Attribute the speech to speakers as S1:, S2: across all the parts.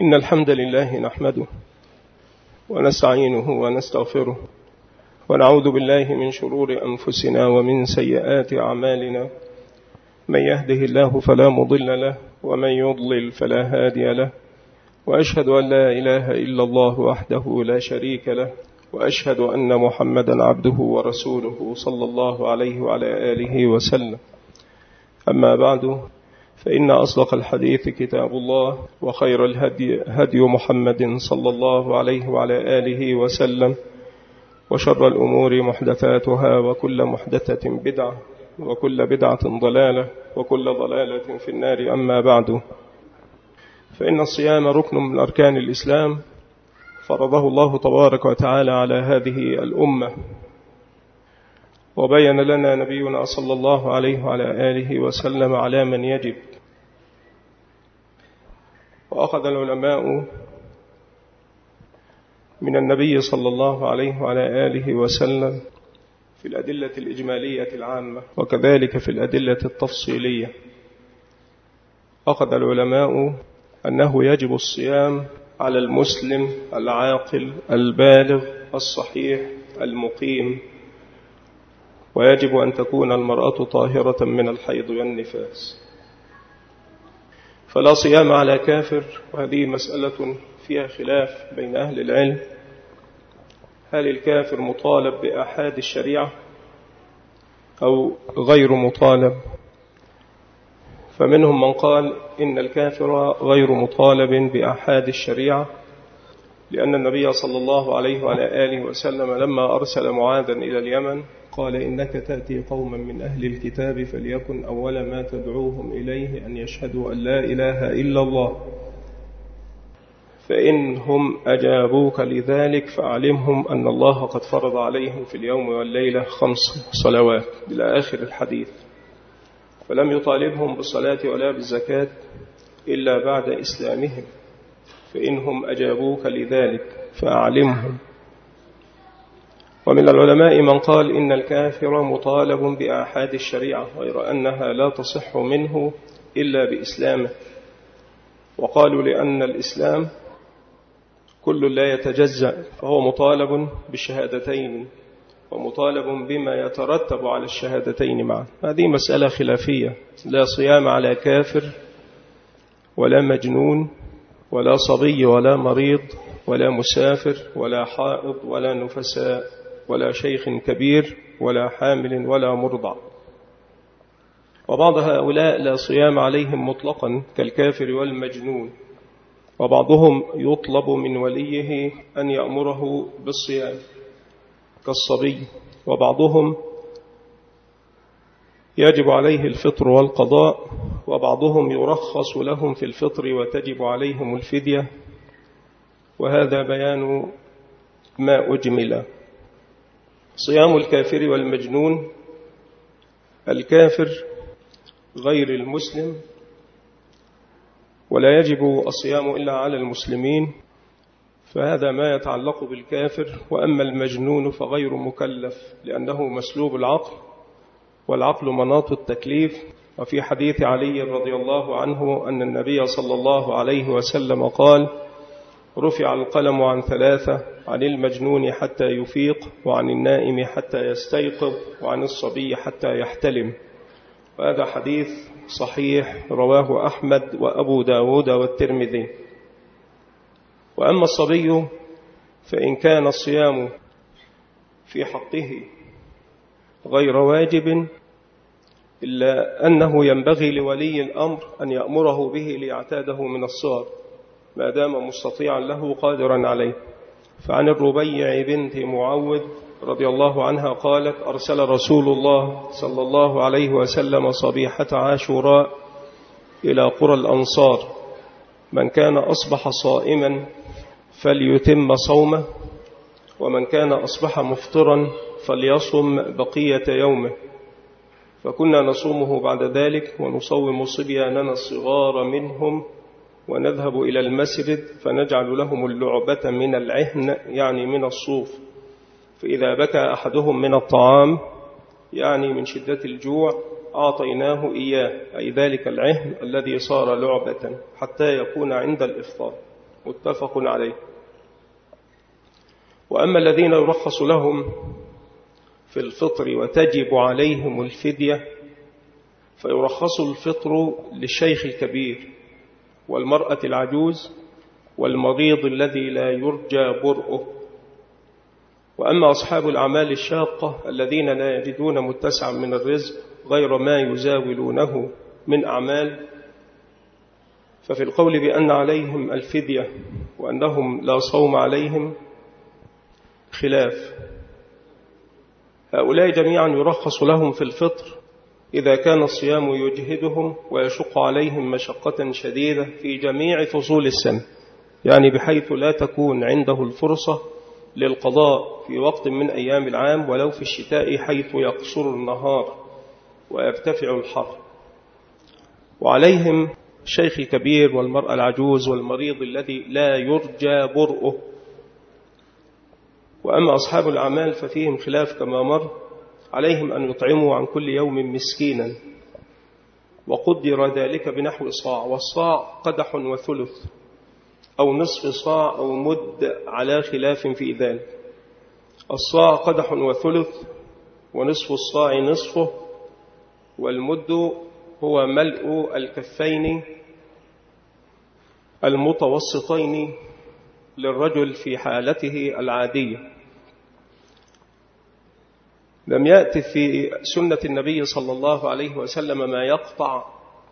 S1: إن الحمد لله نحمده ونستعينه ونستغفره ونعوذ بالله من شرور أنفسنا ومن سيئات أعمالنا. من يهده الله فلا مضل له ومن يضلل فلا هادي له، وأشهد أن لا إله إلا الله وحده لا شريك له، وأشهد أن محمدا عبده ورسوله صلى الله عليه وعلى آله وسلم. أما بعد، فإن أصدق الحديث كتاب الله، وخير الهدي هدي محمد صلى الله عليه وعلى آله وسلم، وشر الأمور محدثاتها، وكل محدثة بدعة، وكل بدعة ضلالة، وكل ضلالة في النار. أما بعد، فإن الصيام ركن من أركان الإسلام، فرضه الله تبارك وتعالى على هذه الأمة، وبين لنا نبينا صلى الله عليه وعلى آله وسلم على من يجب. وأخذ العلماء من النبي صلى الله عليه وعلى آله وسلم في الأدلة الإجمالية العامة، وكذلك في الأدلة التفصيلية. أخذ العلماء أنه يجب الصيام على المسلم العاقل البالغ الصحيح المقيم، ويجب أن تكون المرأة طاهرة من الحيض والنفاس. فلا صيام على كافر، وهذه مسألة فيها خلاف بين أهل العلم. هل الكافر مطالب بآحاد الشريعة أو غير مطالب؟ فمنهم من قال إن الكافر غير مطالب بآحاد الشريعة، لأن النبي صلى الله عليه وعلى آله وسلم لما أرسل معاذا إلى اليمن قال: إنك تأتي قوما من أهل الكتاب، فليكن أول ما تدعوهم إليه أن يشهدوا أن لا إله إلا الله، فإن هم أجابوك لذلك فأعلمهم أن الله قد فرض عليهم في اليوم والليلة 5 صلوات، إلى آخر الحديث. فلم يطالبهم بالصلاة ولا بالزكاة إلا بعد إسلامهم، فإن هم أجابوك لذلك فأعلمهم. ومن العلماء من قال إن الكافر مطالب بآحاد الشريعة، غير أنها لا تصح منه إلا بإسلامه. وقالوا لأن الإسلام كل لا يتجزأ، فهو مطالب بالشهادتين ومطالب بما يترتب على الشهادتين معا. هذه مسألة خلافية. لا صيام على كافر ولا مجنون ولا صبي ولا مريض ولا مسافر ولا حائض ولا نفساء ولا شيخ كبير ولا حامل ولا مرضع. وبعض هؤلاء لا صيام عليهم مطلقا كالكافر والمجنون، وبعضهم يطلب من وليه أن يأمره بالصيام كالصبي، وبعضهم يجب عليه الفطر والقضاء، وبعضهم يرخص لهم في الفطر وتجب عليهم الفدية. وهذا بيان ما أجمل. صيام الكافر والمجنون: الكافر غير المسلم ولا يجب الصيام إلا على المسلمين، فهذا ما يتعلق بالكافر. وأما المجنون فغير مكلف، لأنه مسلوب العقل، والعقل مناط التكليف. وفي حديث علي رضي الله عنه أن النبي صلى الله عليه وسلم قال: رفع القلم عن 3: عن المجنون حتى يفيق، وعن النائم حتى يستيقظ، وعن الصبي حتى يحتلم. وهذا حديث صحيح رواه أحمد وأبو داود والترمذي. وأما الصبي فإن كان الصيام في حقه غير واجب، إلا أنه ينبغي لولي الأمر أن يأمره به ليعتاده من الصغر، ما دام مستطيعا له قادرا عليه. فعن الربيع بنت معوذ رضي الله عنها قالت: أرسل رسول الله صلى الله عليه وسلم صبيحة عاشوراء إلى قرى الأنصار: من كان أصبح صائما فليتم صومه، ومن كان أصبح مفطرا فليصم بقية يومه. فكنا نصومه بعد ذلك، ونصوم صبياننا الصغار منهم، ونذهب إلى المسجد فنجعل لهم اللعبة من العهن، يعني من الصوف، فإذا بكى أحدهم من الطعام، يعني من شدة الجوع، أعطيناه إياه، أي ذلك العهن الذي صار لعبة، حتى يكون عند الإفطار. متفق عليه. وأما الذين يرخص لهم في الفطر وتجب عليهم الفدية فيرخص الفطر للشيخ الكبير والمرأة العجوز والمريض الذي لا يرجى برؤه. وأما أصحاب الأعمال الشاقة الذين لا يجدون متسعا من الرزق غير ما يزاولونه من أعمال ففي القول بأن عليهم الفدية وأنهم لا صوم عليهم خلاف. هؤلاء جميعا يرخص لهم في الفطر إذا كان الصيام يجهدهم ويشق عليهم مشقة شديدة في جميع فصول السنة، يعني بحيث لا تكون عنده الفرصة للقضاء في وقت من أيام العام ولو في الشتاء حيث يقصر النهار ويرتفع الحر. وعليهم الشيخ الكبير والمرأة العجوز والمريض الذي لا يرجى برؤه. وأما أصحاب الأعمال ففيهم خلاف كما مر، عليهم أن يطعموا عن كل يوم مسكينا، وقدر ذلك بنحو صاع، والصاع قدح وثلث أو نصف صاع أو مد على خلاف في ذلك. الصاع قدح وثلث ونصف الصاع نصفه، والمد هو ملء الكفين المتوسطين للرجل في حالته العادية. لم يأتي في سنة النبي صلى الله عليه وسلم ما يقطع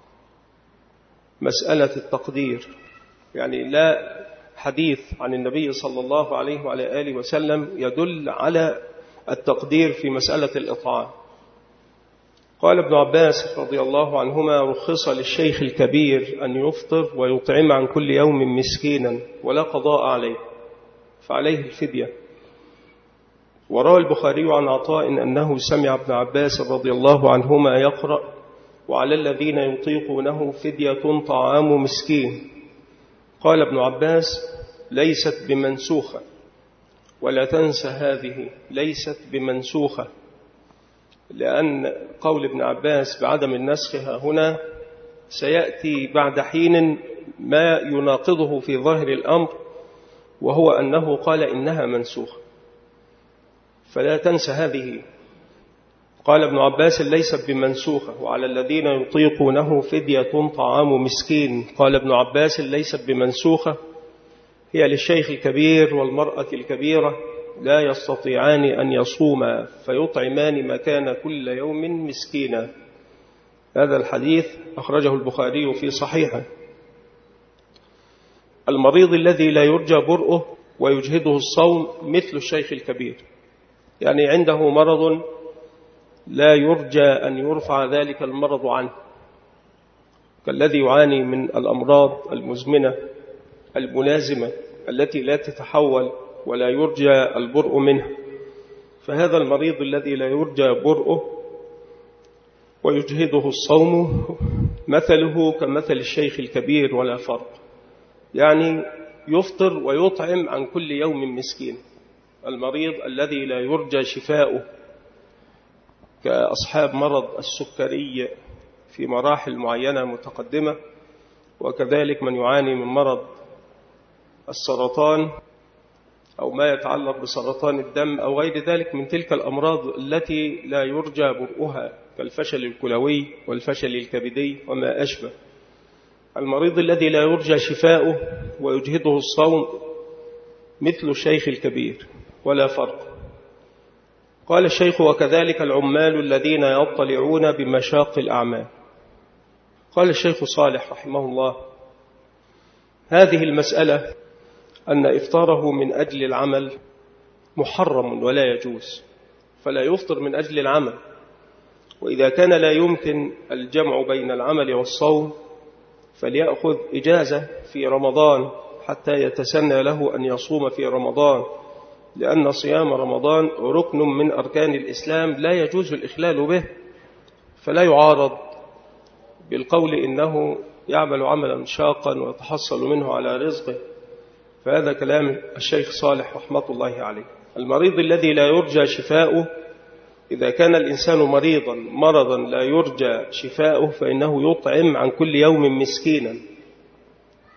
S1: مسألة التقدير، يعني لا حديث عن النبي صلى الله عليه وعلى آله وسلم يدل على التقدير في مسألة الإطعام. قال ابن عباس رضي الله عنهما: رخص للشيخ الكبير أن يفطر ويطعم عن كل يوم مسكينا ولا قضاء عليه فعليه الفدية. وروى البخاري عن عطاء أنه سمع ابن عباس رضي الله عنهما يقرأ: وعلى الذين يطيقونه فدية طعام مسكين. قال ابن عباس: ليست بمنسوخة، ولا تنسى هذه، ليست بمنسوخة، لأن قول ابن عباس بعدم النسخ هنا سيأتي بعد حين ما يناقضه في ظاهر الأمر، وهو أنه قال إنها منسوخة، فلا تنسى هذه. قال ابن عباس: ليست بمنسوخة، وعلى الذين يطيقونه فدية طعام مسكين. قال ابن عباس: ليست بمنسوخة، هي للشيخ الكبير والمرأة الكبيرة لا يستطيعان أن يصوما فيطعمان مكان كل يوم مسكينا. هذا الحديث أخرجه البخاري في صحيحه. المريض الذي لا يرجى برؤه ويجهده الصوم مثل الشيخ الكبير، يعني عنده مرض لا يرجى أن يرفع ذلك المرض عنه، كالذي يعاني من الأمراض المزمنة الملازمة التي لا تتحول ولا يرجى البرء منه. فهذا المريض الذي لا يرجى برؤه ويجهده الصوم مثله كمثل الشيخ الكبير ولا فرق، يعني يفطر ويطعم عن كل يوم مسكين. المريض الذي لا يرجى شفاؤه كأصحاب مرض السكري في مراحل معينة متقدمة، وكذلك من يعاني من مرض السرطان أو ما يتعلق بسرطان الدم أو غير ذلك من تلك الأمراض التي لا يرجى برؤها كالفشل الكلوي والفشل الكبدي وما أشبه. المريض الذي لا يرجى شفاؤه ويجهده الصوم مثل الشيخ الكبير ولا فرق. قال الشيخ: وكذلك العمال الذين يطلعون بمشاق الأعمال. قال الشيخ صالح رحمه الله: هذه المسألة أن إفطاره من أجل العمل محرم ولا يجوز، فلا يفطر من أجل العمل. وإذا كان لا يمكن الجمع بين العمل والصوم فليأخذ إجازة في رمضان حتى يتسنى له أن يصوم في رمضان، لأن صيام رمضان ركن من أركان الإسلام لا يجوز الإخلال به، فلا يعارض بالقول إنه يعمل عملا شاقا ويتحصل منه على رزقه. فهذا كلام الشيخ صالح رحمة الله عليه. المريض الذي لا يرجى شفاؤه، إذا كان الإنسان مرضا لا يرجى شفاؤه فإنه يطعم عن كل يوم مسكينا.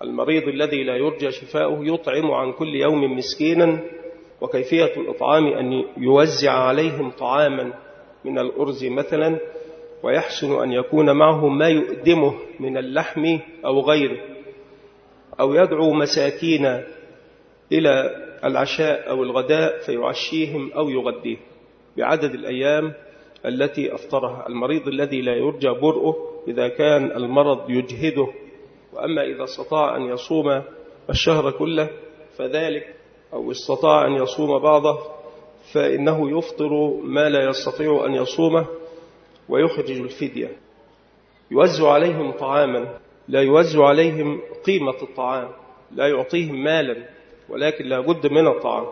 S1: المريض الذي لا يرجى شفاؤه يطعم عن كل يوم مسكينا، وكيفية الإطعام أن يوزع عليهم طعاما من الأرز مثلا، ويحسن أن يكون معه ما يؤدمه من اللحم أو غيره، أو يدعو مساكين إلى العشاء أو الغداء فيعشيهم أو يغديهم بعدد الأيام التي أفطرها المريض الذي لا يرجى برؤه إذا كان المرض يجهده. وأما إذا استطاع أن يصوم الشهر كله فذلك، أو استطاع أن يصوم بعضه فإنه يفطر ما لا يستطيع أن يصومه ويخرج الفدية. يوزع عليهم طعاما، لا يوزع عليهم قيمة الطعام، لا يعطيهم مالا، ولكن لا بد من الطعام.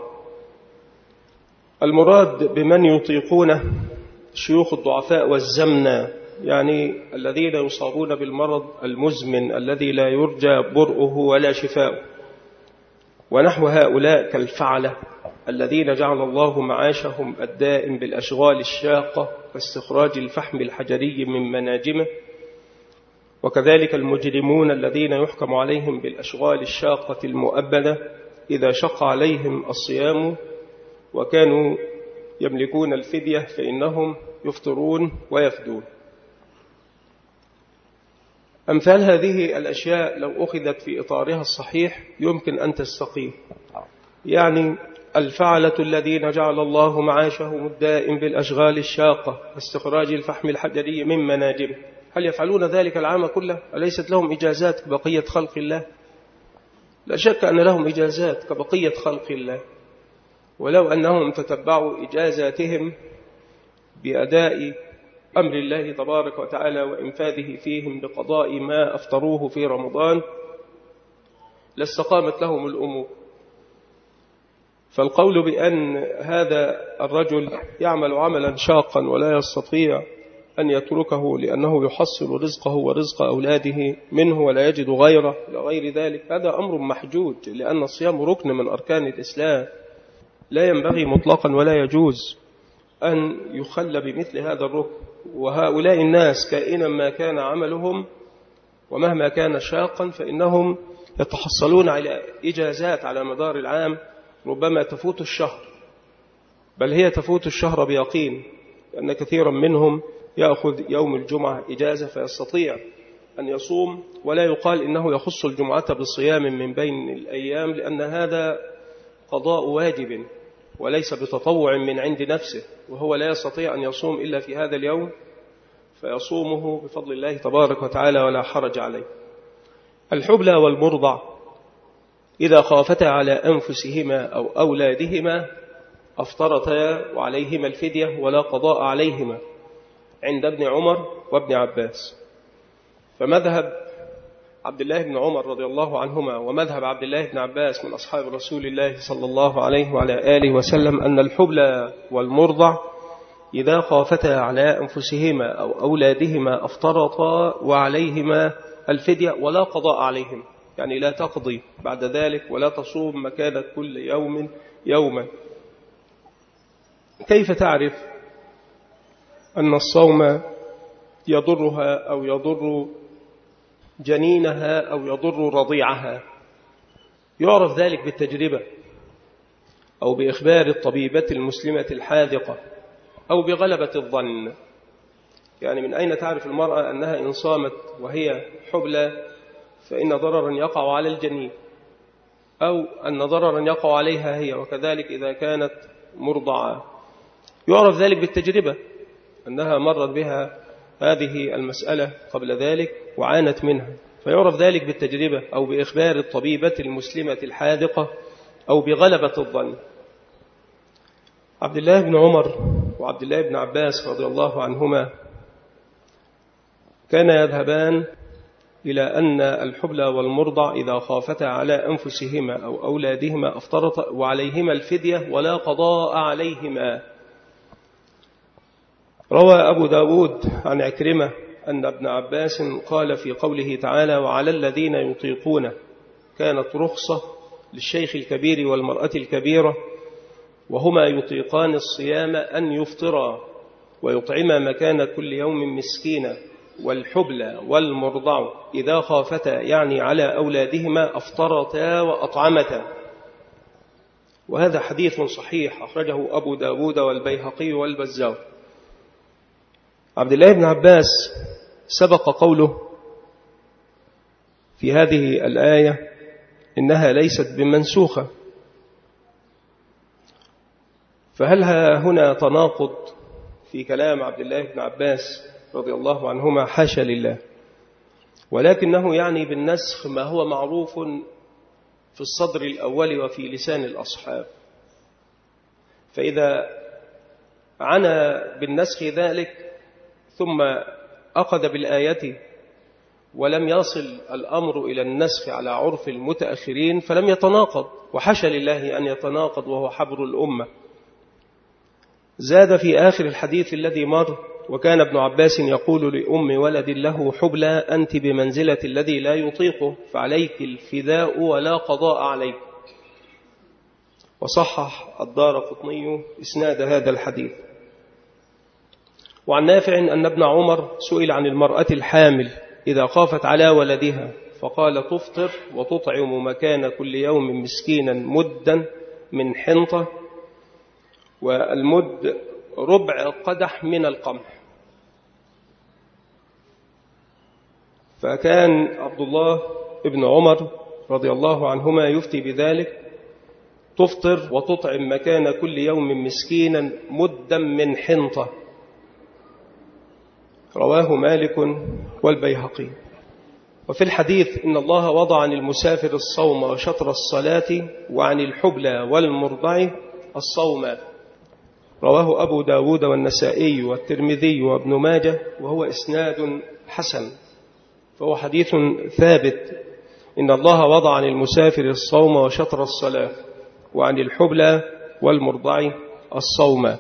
S1: المراد بمن يطيقونه الشيوخ الضعفاء والزمنة، يعني الذين يصابون بالمرض المزمن الذي لا يرجى برؤه ولا شفاؤه، ونحو هؤلاء كالفعلة الذين جعل الله معاشهم الدائم بالأشغال الشاقة كاستخراج الفحم الحجري من مناجمه، وكذلك المجرمون الذين يحكم عليهم بالأشغال الشاقة المؤبدة إذا شق عليهم الصيام وكانوا يملكون الفدية فإنهم يفطرون ويفدون. أمثال هذه الأشياء لو أخذت في إطارها الصحيح يمكن أن تستقيم. يعني الفعلة الذين جعل الله معاشهم الدائم بالأشغال الشاقة استخراج الفحم الحجري من مناجمه، هل يفعلون ذلك العام كله؟ أليست لهم إجازات كبقية خلق الله؟ لا شك أن لهم إجازات كبقية خلق الله، ولو أنهم تتبعوا إجازاتهم بأداء أمر الله تبارك وتعالى وإنفاذه فيهم بقضاء ما أفطروه في رمضان لاستقامت لهم الأمور. فالقول بأن هذا الرجل يعمل عملا شاقا ولا يستطيع أن يتركه لأنه يحصل رزقه ورزق أولاده منه ولا يجد غيره إلى غير ذلك، هذا أمر محجوج، لأن الصيام ركن من أركان الإسلام، لا ينبغي مطلقا ولا يجوز أن يخل بمثل هذا الركن. وهؤلاء الناس كائنا ما كان عملهم ومهما كان شاقا فإنهم يتحصلون على إجازات على مدار العام ربما تفوت الشهر، بل هي تفوت الشهر بيقين، لأن كثيرا منهم يأخذ يوم الجمعة إجازة فيستطيع أن يصوم، ولا يقال إنه يخص الجمعة بصيام من بين الأيام، لأن هذا قضاء واجب وليس بتطوع من عند نفسه، وهو لا يستطيع أن يصوم إلا في هذا اليوم فيصومه بفضل الله تبارك وتعالى ولا حرج عليه. الحبلى والمرضع إذا خافتا على أنفسهما أو أولادهما أفطرتا وعليهما الفدية ولا قضاء عليهما عند ابن عمر وابن عباس. فمذهب عبد الله بن عمر رضي الله عنهما ومذهب عبد الله بن عباس من أصحاب رسول الله صلى الله عليه وعلى آله وسلم أن الحبلى والمرضع إذا خافتا على أنفسهما أو أولادهما أفطرتا وعليهما الفدية ولا قضاء عليهم، يعني لا تقضي بعد ذلك ولا تصوم مكان كل يوم يوما. كيف تعرف أن الصوم يضرها أو يضر جنينها أو يضر رضيعها؟ يعرف ذلك بالتجربة أو بإخبار الطبيبة المسلمة الحاذقة أو بغلبة الظن. يعني من أين تعرف المرأة أنها إن صامت وهي حبلى فإن ضررا يقع على الجنين، أو أن ضررا يقع عليها هي، وكذلك إذا كانت مرضعة. يعرف ذلك بالتجربة أنها مرت بها هذه المسألة قبل ذلك وعانت منها، فيعرف ذلك بالتجربة أو بإخبار الطبيبة المسلمة الحاذقة أو بغلبة الظن. عبد الله بن عمر وعبد الله بن عباس رضي الله عنهما كان يذهبان إلى أن الحبلى والمرضع إذا خافتا على أنفسهما أو أولادهما أفطرتا وعليهما الفدية ولا قضاء عليهما. روى أبو داود عن عكرمة أن ابن عباس قال في قوله تعالى وعلى الذين يطيقون كانت رخصة للشيخ الكبير والمرأة الكبيرة وهما يطيقان الصيام أن يفطرا ويطعما مكان كل يوم مسكينا والحبلى والمرضع إذا خافتا يعني على أولادهما أفطرتا وأطعمتا. وهذا حديث صحيح أخرجه أبو داود والبيهقي والبزار. عبد الله بن عباس سبق قوله في هذه الآية إنها ليست بمنسوخة، فهل هنا تناقض في كلام عبد الله بن عباس رضي الله عنهما؟ حاشا لله، ولكنه يعني بالنسخ ما هو معروف في الصدر الأول وفي لسان الأصحاب. فإذا عنى بالنسخ ذلك ثم أخذ بالآية ولم يصل الأمر إلى النسخ على عرف المتأخرين فلم يتناقض، وحاشا لله أن يتناقض وهو حبر الأمة. زاد في آخر الحديث الذي مر: وكان ابن عباس يقول لأم ولد له حبلى أنت بمنزلة الذي لا يطيقه فعليك الفداء ولا قضاء عليك. وصحح الدارقطني إسناد هذا الحديث. وعن نافع أن ابن عمر سئل عن المرأة الحامل إذا خافت على ولدها فقال: تفطر وتطعم مكان كل يوم مسكينا مدا من حنطة، والمد ربع قدح من القمح. فكان عبد الله ابن عمر رضي الله عنهما يفتي بذلك: تفطر وتطعم مكان كل يوم مسكينا مدا من حنطة. رواه مالك والبيهقي. وفي الحديث إن الله وضع عن المسافر الصوم وشطر الصلاة وعن الحبلى والمرضع الصوم. رواه أبو داود والنسائي والترمذي وابن ماجه وهو إسناد حسن، فهو حديث ثابت. إن الله وضع عن المسافر الصوم وشطر الصلاة وعن الحبلى والمرضع الصوم.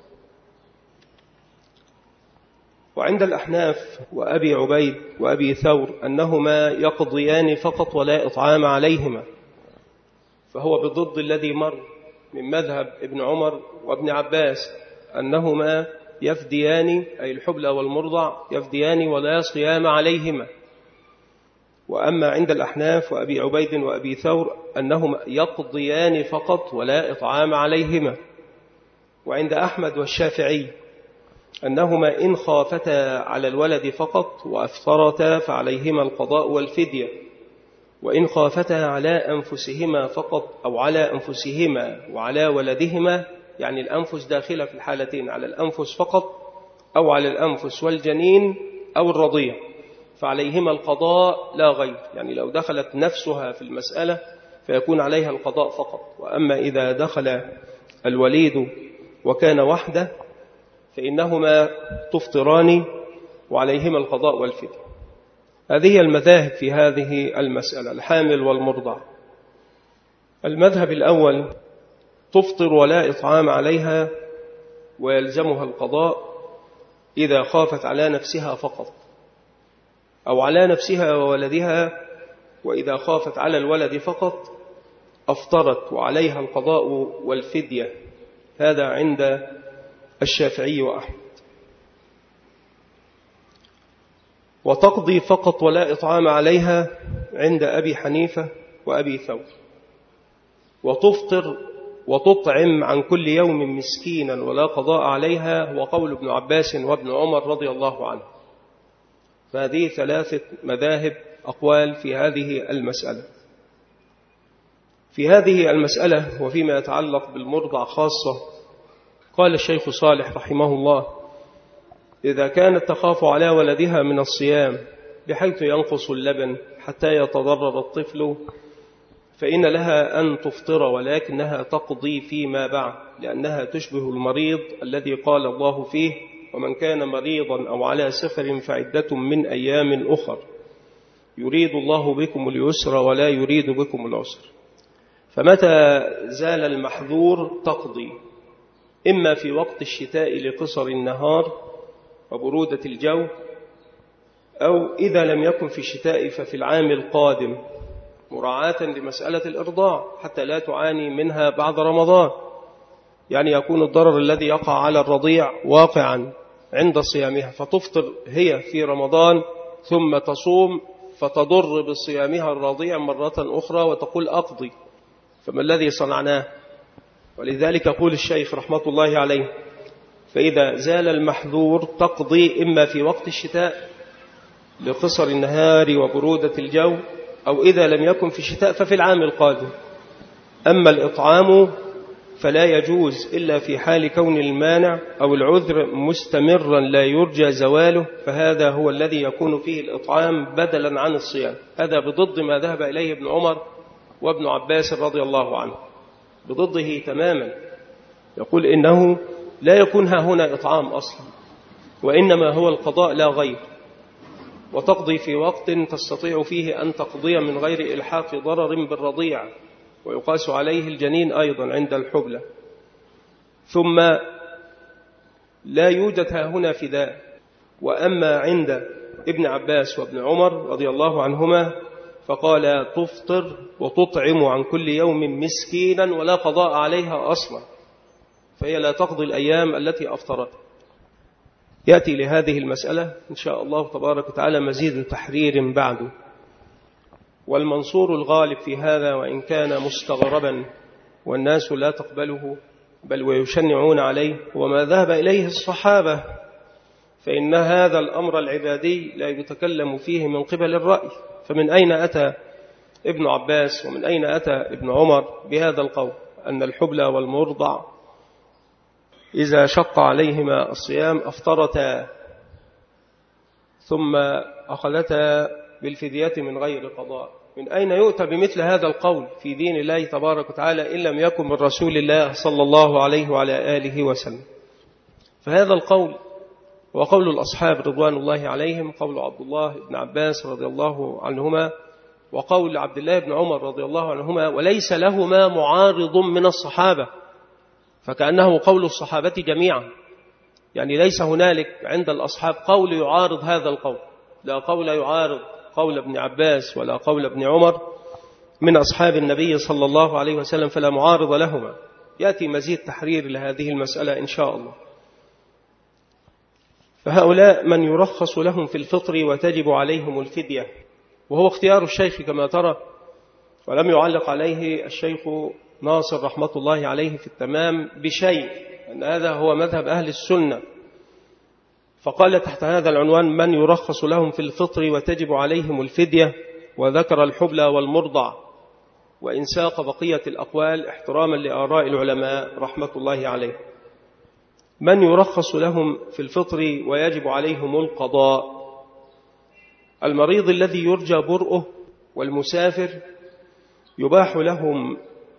S1: وعند الأحناف وأبي عبيد وأبي ثور أنهما يقضيان فقط ولا إطعام عليهما، فهو بضد الذي مر من مذهب ابن عمر وابن عباس أنهما يفديان، أي الحبلى والمرضع يفديان ولا صيام عليهما. وأما عند الأحناف وأبي عبيد وأبي ثور أنهما يقضيان فقط ولا إطعام عليهما. وعند أحمد والشافعي أنهما إن خافتا على الولد فقط وأفطرتا فعليهما القضاء والفدية، وإن خافتا على أنفسهما فقط أو على أنفسهما وعلى ولدهما، يعني الأنفس داخلة في الحالتين، على الأنفس فقط أو على الأنفس والجنين أو الرضيع، فعليهما القضاء لا غير. يعني لو دخلت نفسها في المسألة فيكون عليها القضاء فقط. وأما إذا دخل الوليد وكان وحده فإنهما تفطران وعليهما القضاء والفدية. هذه المذاهب في هذه المسألة، الحامل والمرضع. المذهب الأول: تفطر ولا إطعام عليها ويلزمها القضاء إذا خافت على نفسها فقط أو على نفسها وولدها، وإذا خافت على الولد فقط أفطرت وعليها القضاء والفدية. هذا عند الشافعي وأحمد. وتقضي فقط ولا إطعام عليها عند أبي حنيفة وأبي ثور. وتفطر وتطعم عن كل يوم مسكينا ولا قضاء عليها، وقول ابن عباس وابن عمر رضي الله عنه. فهذه ثلاثة مذاهب أقوال في هذه المسألة. في هذه المسألة وفيما يتعلق بالمرضع خاصة، قال الشيخ صالح رحمه الله: إذا كانت تخاف على ولدها من الصيام بحيث ينقص اللبن حتى يتضرر الطفل فإن لها أن تفطر، ولكنها تقضي فيما بعد، لأنها تشبه المريض الذي قال الله فيه: ومن كان مريضا أو على سفر فعدة من أيام أخر يريد الله بكم اليسر ولا يريد بكم العسر. فمتى زال المحذور تقضي، إما في وقت الشتاء لقصر النهار وبرودة الجو، أو إذا لم يكن في الشتاء ففي العام القادم، مراعاة لمسألة الإرضاع حتى لا تعاني منها بعد رمضان. يعني يكون الضرر الذي يقع على الرضيع واقعا عند صيامها، فتفطر هي في رمضان ثم تصوم فتضر بصيامها الرضيع مرة أخرى وتقول أقضي، فما الذي صنعناه؟ ولذلك يقول الشيخ رحمة الله عليه: فإذا زال المحذور تقضي إما في وقت الشتاء لقصر النهار وبرودة الجو، أو إذا لم يكن في الشتاء ففي العام القادم. أما الإطعام فلا يجوز إلا في حال كون المانع أو العذر مستمرا لا يرجى زواله، فهذا هو الذي يكون فيه الإطعام بدلا عن الصيام. هذا بضد ما ذهب إليه ابن عمر وابن عباس رضي الله عنه، بضده تماما. يقول إنه لا يكون هنا إطعام أصلا، وإنما هو القضاء لا غير، وتقضي في وقت تستطيع فيه أن تقضي من غير إلحاق ضرر بالرضيع، ويقاس عليه الجنين أيضا عند الحبلة. ثم لا يوجد هنا فداء. وأما عند ابن عباس وابن عمر رضي الله عنهما فقال تفطر وتطعم عن كل يوم مسكينا ولا قضاء عليها أصلا، فهي لا تقضي الأيام التي أفطرت. يأتي لهذه المسألة إن شاء الله تبارك وتعالى مزيد تحرير بعده. والمنصور الغالب في هذا وإن كان مستغربا والناس لا تقبله بل ويشنعون عليه وما ذهب إليه الصحابة، فإن هذا الأمر العبادي لا يتكلم فيه من قبل الرأي. فمن أين أتى ابن عباس ومن أين أتى ابن عمر بهذا القول أن الحبلى والمرضع إذا شق عليهما الصيام أفطرتا ثم أخذتا بالفدية من غير قضاء؟ من أين يؤتى بمثل هذا القول في دين الله تبارك وتعالى إن لم يكن من رسول الله صلى الله عليه وعلى آله وسلم؟ فهذا القول وقول الأصحاب رضوان الله عليهم، قول عبد الله بن عباس رضي الله عنهما وقول عبد الله بن عمر رضي الله عنهما، وليس لهما معارض من الصحابة، فكأنه قول الصحابة جميعا، يعني ليس هنالك عند الأصحاب قول يعارض هذا القول، لا قول يعارض قول ابن عباس ولا قول ابن عمر من أصحاب النبي صلى الله عليه وسلم، فلا معارض لهما. يأتي مزيد تحرير لهذه المسألة إن شاء الله. فهؤلاء من يرخص لهم في الفطر وتجب عليهم الفدية، وهو اختيار الشيخ كما ترى، ولم يعلق عليه الشيخ ناصر رحمة الله عليه في التمام بشيء، أن هذا هو مذهب أهل السنة. فقال تحت هذا العنوان من يرخص لهم في الفطر وتجب عليهم الفدية، وذكر الحبلى والمرضع، وإن ساق بقية الأقوال احتراما لآراء العلماء رحمة الله عليه. من يرخص لهم في الفطر ويجب عليهم القضاء: المريض الذي يرجى برؤه، والمسافر يباح لهم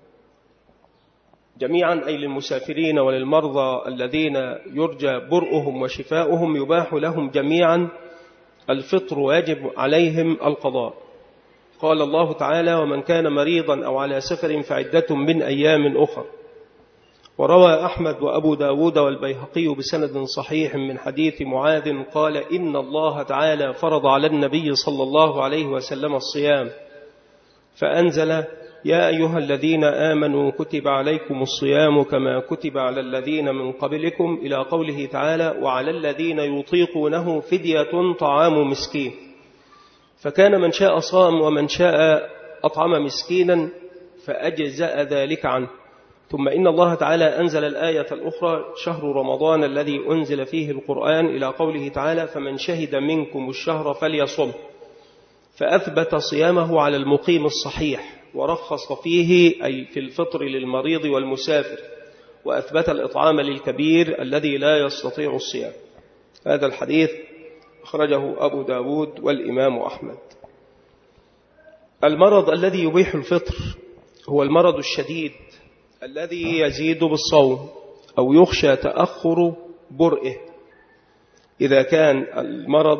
S1: جميعا، أي للمسافرين وللمرضى الذين يرجى برؤهم وشفاؤهم يباح لهم جميعا الفطر ويجب عليهم القضاء. قال الله تعالى: ومن كان مريضا أو على سفر فعدة من أيام أخر. وروى أحمد وأبو داود والبيهقي بسند صحيح من حديث معاذ قال: إن الله تعالى فرض على النبي صلى الله عليه وسلم الصيام فأنزل: يا أيها الذين آمنوا كتب عليكم الصيام كما كتب على الذين من قبلكم، إلى قوله تعالى: وعلى الذين يطيقونه فدية طعام مسكين. فكان من شاء صام ومن شاء أطعم مسكينا فأجزأ ذلك عنه. ثم إن الله تعالى أنزل الآية الأخرى: شهر رمضان الذي أنزل فيه القرآن، إلى قوله تعالى: فمن شهد منكم الشهر فليصم. فأثبت صيامه على المقيم الصحيح، ورخص فيه أي في الفطر للمريض والمسافر، وأثبت الإطعام للكبير الذي لا يستطيع الصيام. هذا الحديث أخرجه أبو داود والإمام أحمد. المرض الذي يبيح الفطر هو المرض الشديد الذي يزيد بالصوم أو يخشى تأخر برئه. إذا كان المرض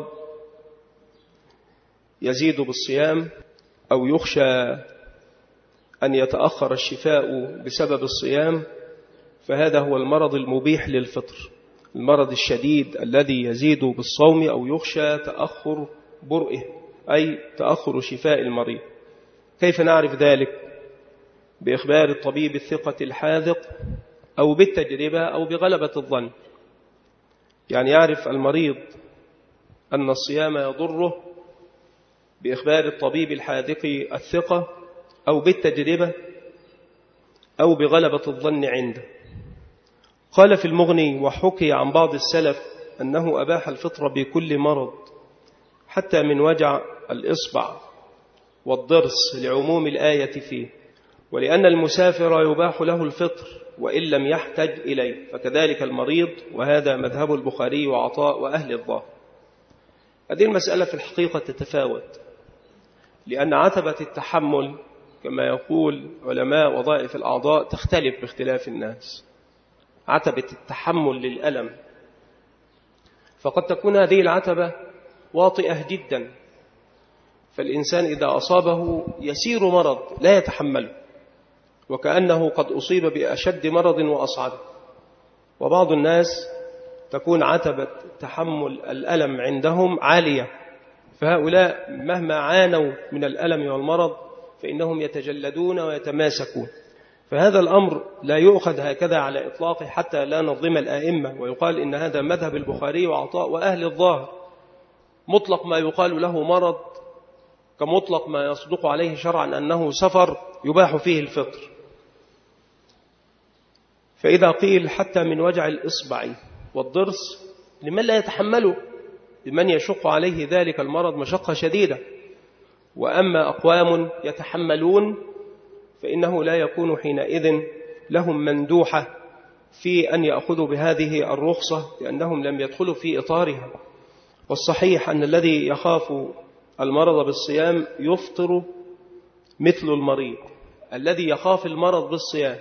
S1: يزيد بالصيام أو يخشى أن يتأخر الشفاء بسبب الصيام، فهذا هو المرض المبيح للفطر، المرض الشديد الذي يزيد بالصوم أو يخشى تأخر برئه، أي تأخر شفاء المريض. كيف نعرف ذلك؟ بإخبار الطبيب الثقة الحاذق أو بالتجربة أو بغلبة الظن. يعني يعرف المريض أن الصيام يضره بإخبار الطبيب الحاذق الثقة أو بالتجربة أو بغلبة الظن عنده. قال في المغني: وحكي عن بعض السلف أنه أباح الفطر بكل مرض حتى من وجع الإصبع والضرس لعموم الآية فيه، ولأن المسافر يباح له الفطر وإن لم يحتج إليه، فكذلك المريض، وهذا مذهب البخاري وعطاء وأهل الظاهر. هذه المسألة في الحقيقة تتفاوت، لأن عتبة التحمل كما يقول علماء وظائف الأعضاء تختلف باختلاف الناس. عتبة التحمل للألم، فقد تكون هذه العتبة واطئة جدا، فالإنسان إذا أصابه يسير مرض لا يتحمله، وكأنه قد أصيب بأشد مرض وأصعبه. وبعض الناس تكون عتبة تحمل الألم عندهم عالية، فهؤلاء مهما عانوا من الألم والمرض فإنهم يتجلدون ويتماسكون. فهذا الأمر لا يؤخذ هكذا على إطلاقه حتى لا نظلم الآئمة، ويقال إن هذا مذهب البخاري وعطاء وأهل الظاهر. مطلق ما يقال له مرض كمطلق ما يصدق عليه شرعا أنه سفر يباح فيه الفطر. فإذا قيل حتى من وجع الإصبع والضرس لمن لا يتحمله، لمن يشق عليه ذلك المرض مشقة شديدة. وأما أقوام يتحملون فإنه لا يكون حينئذ لهم مندوحة في أن يأخذوا بهذه الرخصة، لأنهم لم يدخلوا في إطارها. والصحيح أن الذي يخاف المرض بالصيام يفطر مثل المريض الذي يخاف المرض بالصيام،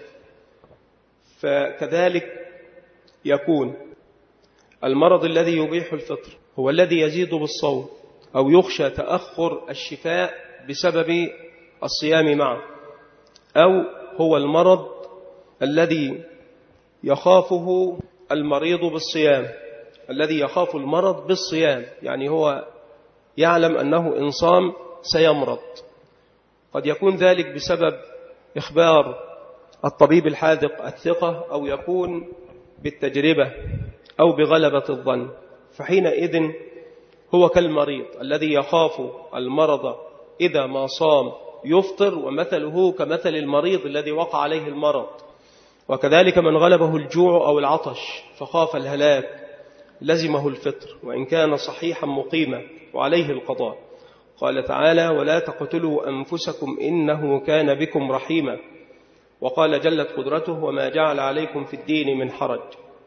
S1: فكذلك يكون المرض الذي يبيح الفطر هو الذي يزيد بالصوم أو يخشى تأخر الشفاء بسبب الصيام معه، أو هو المرض الذي يخافه المريض بالصيام، الذي يخاف المرض بالصيام يعني هو يعلم أنه إن صام سيمرض. قد يكون ذلك بسبب إخبار الطبيب الحاذق الثقة، أو يكون بالتجربة أو بغلبة الظن، فحينئذ هو كالمريض الذي يخاف المرض إذا ما صام يفطر، ومثله كمثل المريض الذي وقع عليه المرض. وكذلك من غلبه الجوع أو العطش فخاف الهلاك لزمه الفطر وإن كان صحيحا مقيما وعليه القضاء. قال تعالى: ولا تقتلوا أنفسكم إنه كان بكم رحيما. وقال جلت قدرته: وما جعل عليكم في الدين من حرج.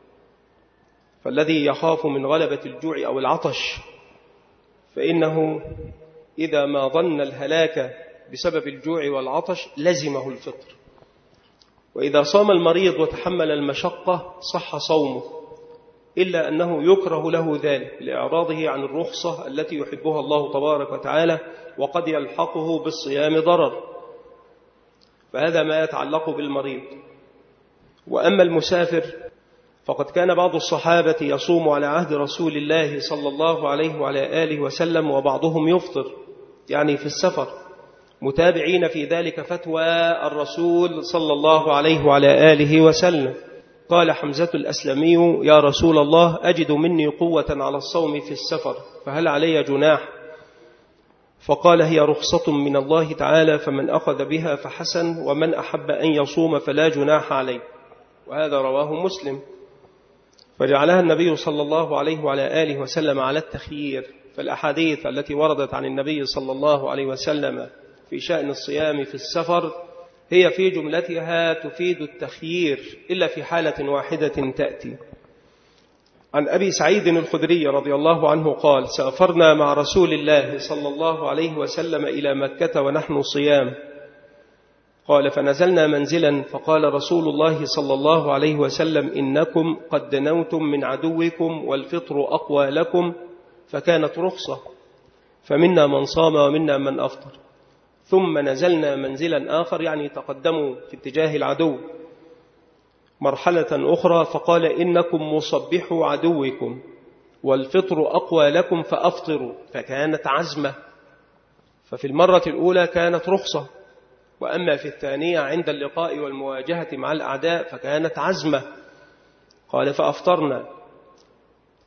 S1: فالذي يخاف من غلبة الجوع أو العطش فإنه إذا ما ظن الهلاك بسبب الجوع والعطش لزمه الفطر. وإذا صام المريض وتحمل المشقة صح صومه، إلا أنه يكره له ذلك لإعراضه عن الرخصة التي يحبها الله تبارك وتعالى، وقد يلحقه بالصيام ضرر، فهذا ما يتعلق بالمريض. وأما المسافر فقد كان بعض الصحابة يصوم على عهد رسول الله صلى الله عليه وعلى آله وسلم، وبعضهم يفطر يعني في السفر، متابعين في ذلك فتوى الرسول صلى الله عليه وعلى آله وسلم. قال حمزة الأسلمي: يا رسول الله، أجد مني قوة على الصوم في السفر، فهل علي جناح؟ فقال: هي رخصة من الله تعالى، فمن أخذ بها فحسن، ومن أحب أن يصوم فلا جناح عليه. وهذا رواه مسلم. فجعلها النبي صلى الله عليه وعلى آله وسلم على التخيير. فالأحاديث التي وردت عن النبي صلى الله عليه وسلم في شأن الصيام في السفر هي في جملتها تفيد التخيير، إلا في حالة واحدة تأتي. عن أبي سعيد الخدري رضي الله عنه قال: سافرنا مع رسول الله صلى الله عليه وسلم إلى مكة ونحن صيام. قال: فنزلنا منزلا، فقال رسول الله صلى الله عليه وسلم: إنكم قد دنوتم من عدوكم والفطر أقوى لكم، فكانت رخصة، فمنا من صام ومنا من أفطر. ثم نزلنا منزلا آخر، يعني تقدموا في اتجاه العدو مرحلة أخرى، فقال: إنكم مصبحوا عدوكم والفطر أقوى لكم فأفطروا، فكانت عزمة. ففي المرة الأولى كانت رخصة، وأما في الثانية عند اللقاء والمواجهة مع الأعداء فكانت عزمة. قال: فأفطرنا.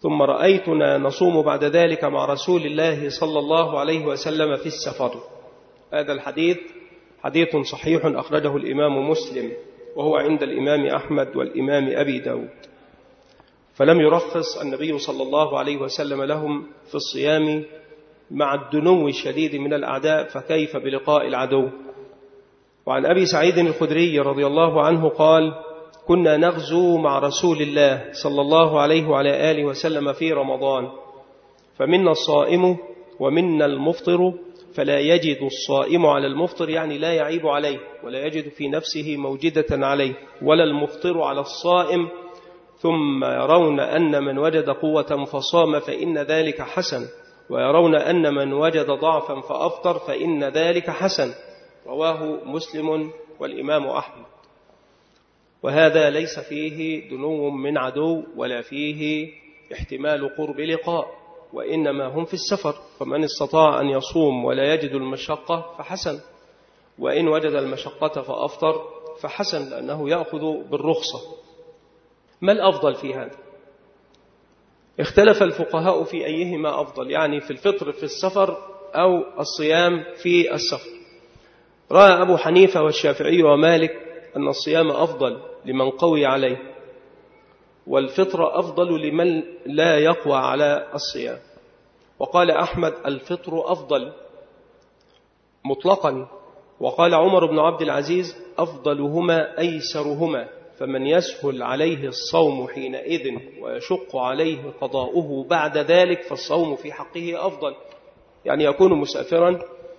S1: ثم رأيتنا نصوم بعد ذلك مع رسول الله صلى الله عليه وسلم في السفر. هذا الحديث حديث صحيح أخرجه الإمام مسلم، وهو عند الإمام أحمد والإمام أبي داود. فلم يرخص النبي صلى الله عليه وسلم لهم في الصيام مع الدنو الشديد من الأعداء، فكيف بلقاء العدو؟ وعن أبي سعيد الخدري رضي الله عنه قال: كنا نغزو مع رسول الله صلى الله عليه وعلى آله وسلم في رمضان، فمنا الصائم ومنا المفطر، فلا يجد الصائم على المفطر، يعني لا يعيب عليه ولا يجد في نفسه موجدة عليه، ولا المفطر على الصائم، ثم يرون أن من وجد قوة فصام فإن ذلك حسن، ويرون أن من وجد ضعفا فأفطر فإن ذلك حسن. رواه مسلم والإمام أحمد. وهذا ليس فيه دنو من عدو ولا فيه احتمال قرب لقاء، وإنما هم في السفر، فمن استطاع أن يصوم ولا يجد المشقة فحسن، وإن وجد المشقة فأفطر فحسن، لأنه يأخذ بالرخصة. ما الأفضل في هذا؟ اختلف الفقهاء في أيهما أفضل، يعني في الفطر في السفر أو الصيام في السفر. رأى أبو حنيفة والشافعي ومالك أن الصيام أفضل لمن قوي عليه، والفطر أفضل لمن لا يقوى على الصيام. وقال أحمد: الفطر أفضل مطلقا. وقال عمر بن عبد العزيز: أفضلهما أيسرهما، فمن يسهل عليه الصوم حينئذ ويشق عليه قضاؤه بعد ذلك فالصوم في حقه أفضل. يعني يكون مسافرا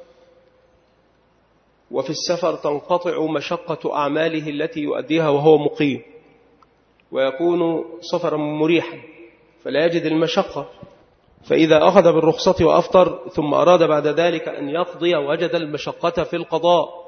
S1: وفي السفر تنقطع مشقة أعماله التي يؤديها وهو مقيم، ويكون سفرا مريحا فلا يجد المشقة، فإذا أخذ بالرخصة وأفطر ثم أراد بعد ذلك أن يقضي وجد المشقة في القضاء.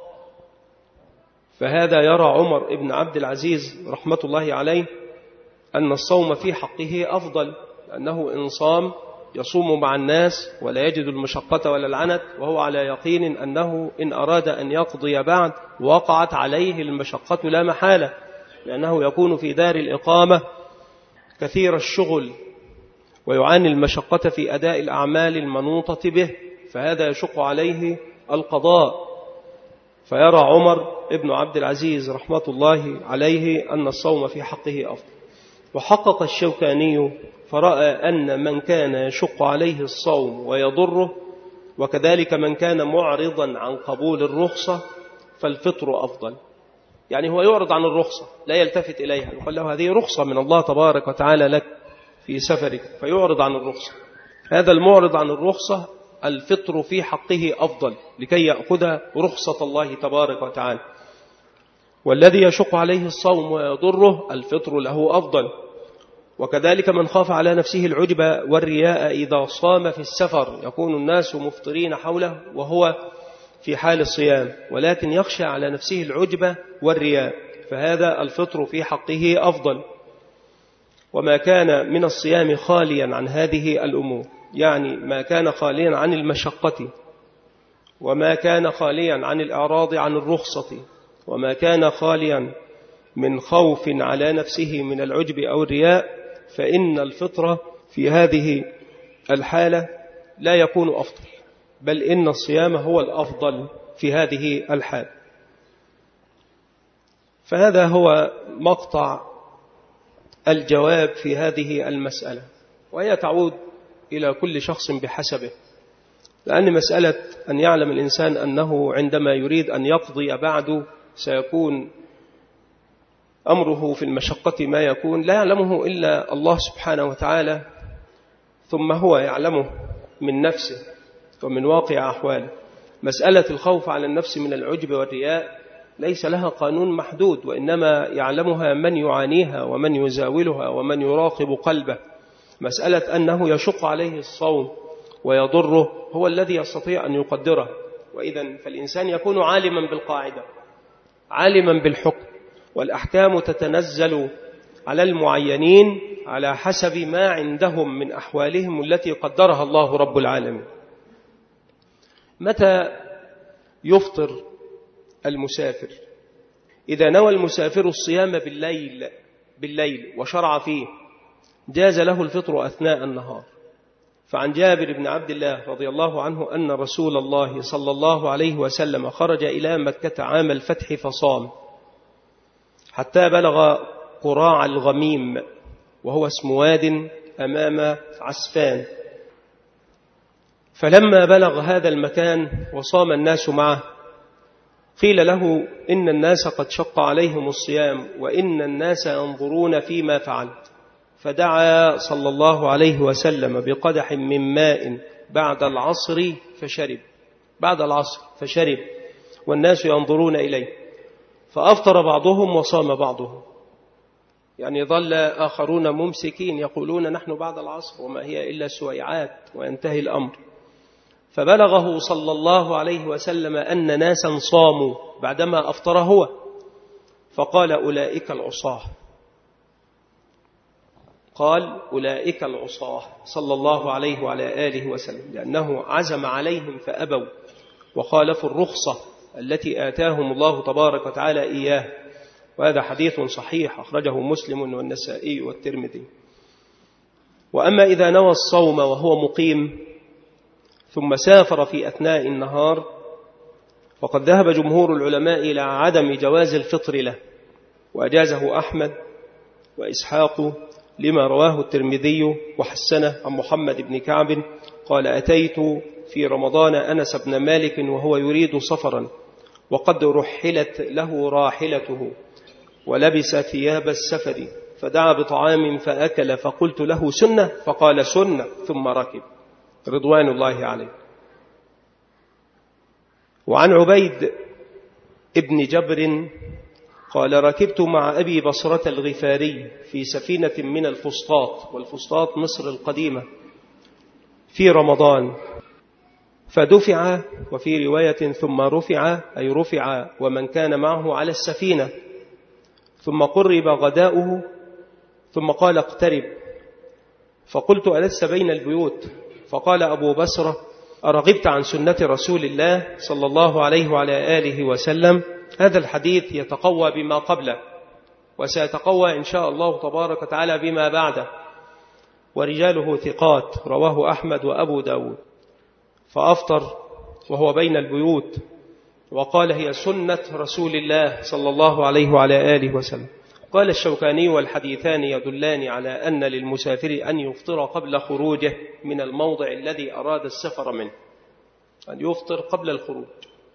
S1: فهذا يرى عمر بن عبد العزيز رحمة الله عليه أن الصوم في حقه أفضل، لأنه إن صام يصوم مع الناس ولا يجد المشقة ولا العنت، وهو على يقين أنه إن أراد أن يقضي بعد وقعت عليه المشقة لا محالة، لأنه يكون في دار الإقامة كثير الشغل ويعاني المشقة في أداء الأعمال المنوطة به، فهذا يشق عليه القضاء. فيرى عمر ابن عبد العزيز رحمة الله عليه أن الصوم في حقه أفضل. وحقق الشوكاني فرأى أن من كان يشق عليه الصوم ويضره، وكذلك من كان معرضا عن قبول الرخصة، فالفطر أفضل. يعني هو يعرض عن الرخصة لا يلتفت إليها، يقول له هذه رخصة من الله تبارك وتعالى لك في سفرك، فيعرض عن الرخصة. هذا المعرض عن الرخصة الفطر في حقه أفضل لكي يأخذ رخصة الله تبارك وتعالى. والذي يشق عليه الصوم ويضره الفطر له أفضل. وكذلك من خاف على نفسه العجب والرياء إذا صام في السفر، يكون الناس مفطرين حوله وهو في حال الصيام، ولكن يخشى على نفسه العجب والرياء، فهذا الفطر في حقه أفضل. وما كان من الصيام خاليا عن هذه الأمور، يعني ما كان خاليا عن المشقة، وما كان خاليا عن الإعراض عن الرخصة، وما كان خاليا من خوف على نفسه من العجب أو الرياء، فإن الفطر في هذه الحالة لا يكون أفضل، بل إن الصيام هو الأفضل في هذه الحال. فهذا هو مقطع الجواب في هذه المسألة، وهي تعود إلى كل شخص بحسبه، لأن مسألة أن يعلم الإنسان أنه عندما يريد أن يقضي بعد سيكون أمره في المشقة ما يكون، لا يعلمه إلا الله سبحانه وتعالى، ثم هو يعلمه من نفسه ومن واقع أحواله. مسألة الخوف على النفس من العجب والرياء ليس لها قانون محدود، وإنما يعلمها من يعانيها ومن يزاولها ومن يراقب قلبه. مسألة أنه يشق عليه الصوم ويضره هو الذي يستطيع أن يقدره. وإذن فالإنسان يكون عالما بالقاعدة، عالما بالحكم، والأحكام تتنزل على المعينين على حسب ما عندهم من أحوالهم التي قدرها الله رب العالمين. متى يفطر المسافر؟ إذا نوى المسافر الصيام بالليل وشرع فيه، جاز له الفطر أثناء النهار. فعن جابر بن عبد الله رضي الله عنه أن رسول الله صلى الله عليه وسلم خرج إلى مكة عام الفتح فصام حتى بلغ قراع الغميم، وهو اسم واد أمام عسفان. فلما بلغ هذا المكان وصام الناس معه قيل له إن الناس قد شق عليهم الصيام وإن الناس ينظرون فيما فعلت، فدعا صلى الله عليه وسلم بقدح من ماء بعد العصر فشرب والناس ينظرون إليه، فأفطر بعضهم وصام بعضهم. يعني ظل آخرون ممسكين يقولون نحن بعد العصر وما هي إلا سويعات وينتهي الأمر. فبلغه صلى الله عليه وسلم أن ناسا صاموا بعدما أفطر هو، فقال أولئك العصاة، صلى الله عليه وعلى آله وسلم، لأنه عزم عليهم فأبوا وخالفوا الرخصة التي آتاهم الله تبارك وتعالى إياه. وهذا حديث صحيح أخرجه مسلم والنسائي والترمذي. وأما إذا نوى الصوم وهو مقيم ثم سافر في أثناء النهار فقد ذهب جمهور العلماء إلى عدم جواز الفطر له، وأجازه أحمد وإسحاق لما رواه الترمذي وحسنه عن محمد بن كعب قال: أتيت في رمضان أنس بن مالك وهو يريد سفرا وقد رحلت له راحلته ولبس ثياب السفر، فدعا بطعام فأكل، فقلت له سنة؟ فقال سنة، ثم ركب رضوان الله عليه. وعن عبيد ابن جبر قال: ركبت مع أبي بصرة الغفاري في سفينة من الفسطاط، والفسطاط مصر القديمة، في رمضان، فدفع، وفي رواية ثم رفع، أي رفع ومن كان معه على السفينة، ثم قرب غداؤه، ثم قال: اقترب. فقلت: ألست بين البيوت؟ فقال أبو بصرة: أرغبت عن سنة رسول الله صلى الله عليه وعلى آله وسلم؟ هذا الحديث يتقوى بما قبله، وسيتقوى إن شاء الله تبارك وتعالى بما بعده، ورجاله ثقات، رواه أحمد وأبو داود. فأفطر وهو بين البيوت، وقال: هي سنة رسول الله صلى الله عليه وعلى آله وسلم. قال الشوكاني: والحديثان يدلان على أن للمسافر أن يفطر قبل خروجه من الموضع الذي أراد السفر منه، أن يفطر قبل الخروج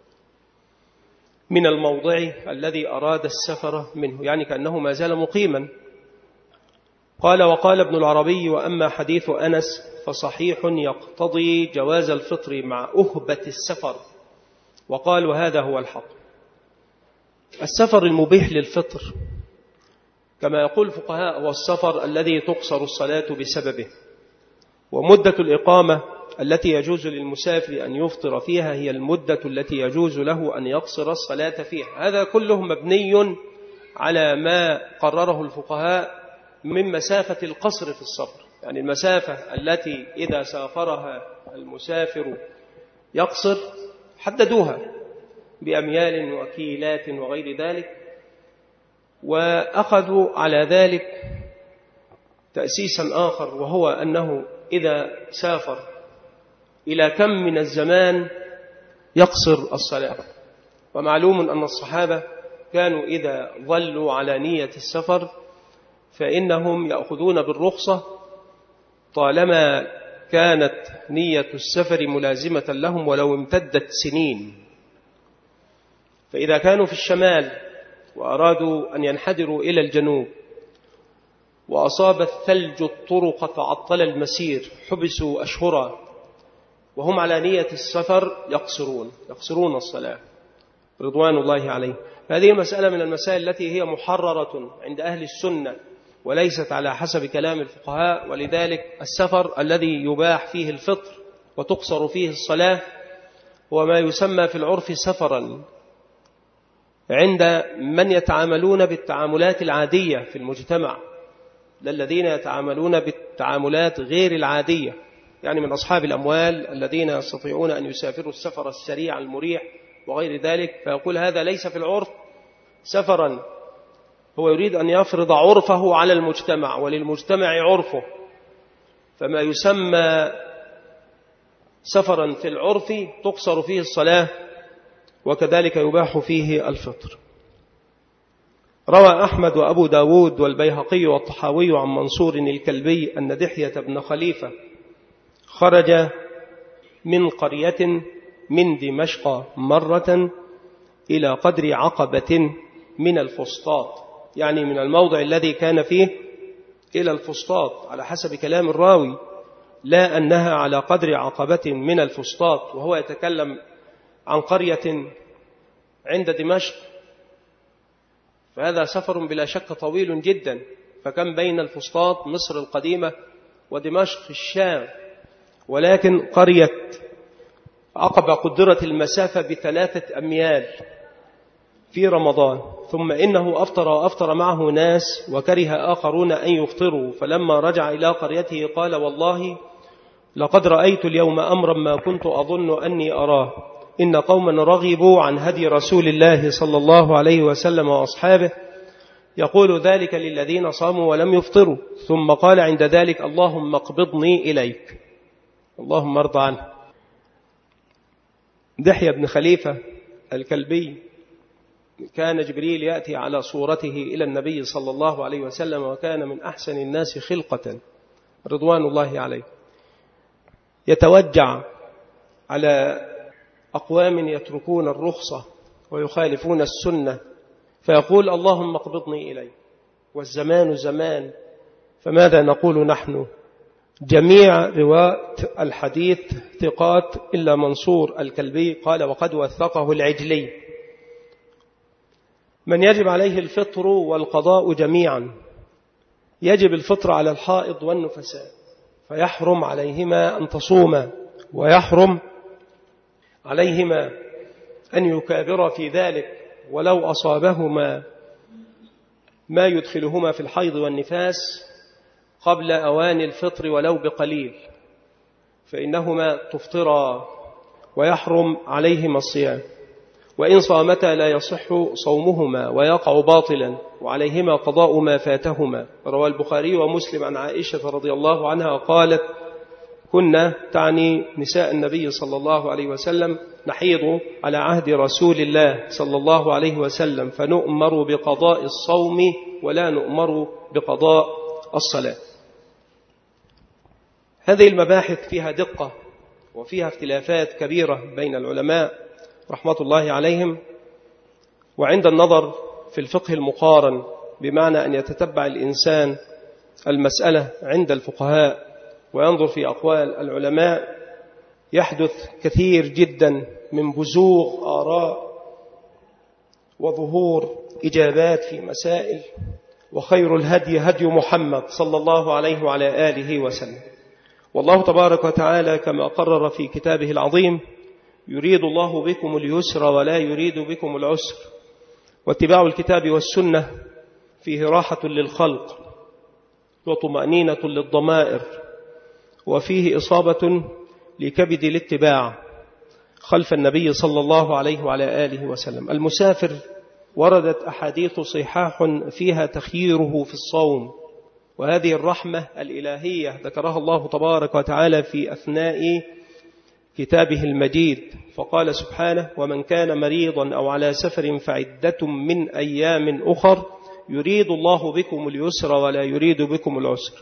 S1: من الموضع الذي أراد السفر منه، يعني كأنه ما زال مقيما. قال: وقال ابن العربي: وأما حديث أنس فصحيح يقتضي جواز الفطر مع أهبة السفر. وقال: وهذا هو الحق. السفر المبيح للفطر كما يقول الفقهاء هو السفر الذي تقصر الصلاة بسببه، ومدة الإقامة التي يجوز للمسافر أن يفطر فيها هي المدة التي يجوز له أن يقصر الصلاة فيها. هذا كله مبني على ما قرره الفقهاء من مسافة القصر في السفر، يعني المسافة التي إذا سافرها المسافر يقصر حددوها بأميال وكيلات وغير ذلك، وأخذوا على ذلك تأسيسا آخر، وهو أنه إذا سافر إلى كم من الزمان يقصر الصلاة. ومعلوم أن الصحابة كانوا إذا ظلوا على نية السفر فإنهم يأخذون بالرخصة طالما كانت نية السفر ملازمة لهم ولو امتدت سنين. فإذا كانوا في الشمال وأرادوا أن ينحدروا إلى الجنوب وأصاب الثلج الطرق فعطل المسير، حبسوا أشهرا وهم على نية السفر، يقصرون الصلاة رضوان الله عليه. هذه مسألة من المسائل التي هي محررة عند أهل السنة وليست على حسب كلام الفقهاء. ولذلك السفر الذي يباح فيه الفطر وتقصر فيه الصلاة هو ما يسمى في العرف سفرا عند من يتعاملون بالتعاملات العادية في المجتمع، للذين يتعاملون بالتعاملات غير العادية، يعني من أصحاب الأموال الذين يستطيعون أن يسافروا السفر السريع المريح وغير ذلك. فيقول هذا ليس في العرف سفرا، هو يريد أن يفرض عرفه على المجتمع، وللمجتمع عرفه، فما يسمى سفرا في العرف تقصر فيه الصلاة، وكذلك يباح فيه الفطر. روى أحمد وأبو داود والبيهقي والطحاوي عن منصور الكلبي أن دحية بن خليفة خرج من قرية من دمشق مرة إلى قدر عقبة من الفسطاط، يعني من الموضع الذي كان فيه إلى الفسطاط على حسب كلام الراوي، لا أنها على قدر عقبة من الفسطاط، وهو يتكلم عن قرية عند دمشق، فهذا سفر بلا شك طويل جدا. فكم بين الفسطاط مصر القديمة ودمشق الشام، ولكن قرية عقبة قدرت المسافة ب3 أميال في رمضان. ثم إنه أفطر معه ناس وكره آخرون أن يفطروا، فلما رجع إلى قريته قال: والله لقد رأيت اليوم أمرا ما كنت أظن أني أراه، إن قوما رغبوا عن هدي رسول الله صلى الله عليه وسلم وأصحابه، يقول ذلك للذين صاموا ولم يفطروا. ثم قال عند ذلك: اللهم اقبضني إليك، اللهم ارضى عنه. دحية بن خليفة الكلبي كان جبريل يأتي على صورته إلى النبي صلى الله عليه وسلم، وكان من أحسن الناس خلقة رضوان الله عليه، يتوجع على أقوام يتركون الرخصة ويخالفون السنة، فيقول: اللهم اقبضني إليه. والزمان زمان، فماذا نقول نحن؟ جميع رواة الحديث ثقات إلا منصور الكلبي قال: وقد وثقه العجلي. من يجب عليه الفطر والقضاء جميعا. يجب الفطر على الحائض والنفساء، فيحرم عليهما أن تصوما، ويحرم عليهما أن يكابر في ذلك ولو أصابهما ما يدخلهما في الحيض والنفاس قبل أوان الفطر ولو بقليل، فإنهما تفطرا ويحرم عليهما الصيام، وإن صامتا لا يصح صومهما ويقع باطلا، وعليهما قضاء ما فاتهما. روى البخاري ومسلم عن عائشة رضي الله عنها قالت: كنا، تعني نساء النبي صلى الله عليه وسلم، نحيض على عهد رسول الله صلى الله عليه وسلم، فنؤمر بقضاء الصوم ولا نؤمر بقضاء الصلاة. هذه المباحث فيها دقة وفيها اختلافات كبيرة بين العلماء رحمة الله عليهم، وعند النظر في الفقه المقارن، بمعنى أن يتتبع الإنسان المسألة عند الفقهاء وينظر في أقوال العلماء، يحدث كثير جدا من بزوغ آراء وظهور إجابات في مسائل، وخير الهدي هدي محمد صلى الله عليه وعلى آله وسلم. والله تبارك وتعالى كما قرر في كتابه العظيم: يريد الله بكم اليسر ولا يريد بكم العسر. واتباع الكتاب والسنة فيه راحة للخلق وطمأنينة للضمائر، وفيه إصابة لكبد الاتباع خلف النبي صلى الله عليه وعلى آله وسلم. المسافر وردت أحاديث صحاح فيها تخييره في الصوم، وهذه الرحمة الإلهية ذكرها الله تبارك وتعالى في أثناء كتابه المجيد، فقال سبحانه: ومن كان مريضا أو على سفر فعدة من أيام أخر يريد الله بكم اليسر ولا يريد بكم العسر.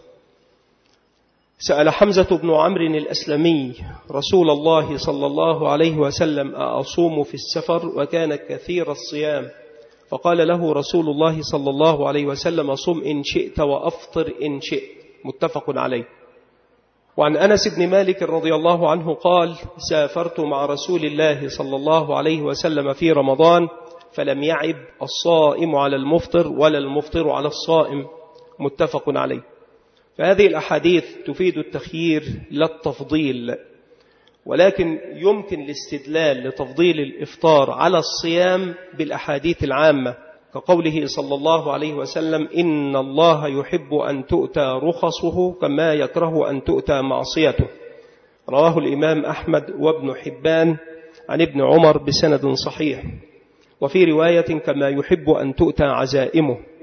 S1: سأل حمزة بن عمرو الأسلمي رسول الله صلى الله عليه وسلم: أصوم في السفر؟ وكان كثير الصيام، فقال له رسول الله صلى الله عليه وسلم: صم إن شئت وأفطر إن شئت، متفق عليه. وعن أنس بن مالك رضي الله عنه قال: سافرت مع رسول الله صلى الله عليه وسلم في رمضان، فلم يعب الصائم على المفطر ولا المفطر على الصائم، متفق عليه. فهذه الأحاديث تفيد التخيير لا التفضيل، ولكن يمكن الاستدلال لتفضيل الإفطار على الصيام بالأحاديث العامة، كقوله صلى الله عليه وسلم: إن الله يحب أن تؤتى رخصه كما يكره أن تؤتى معصيته. رواه الإمام أحمد وابن حبان عن ابن عمر بسند صحيح. وفي رواية: كما يحب أن تؤتى عزائمه،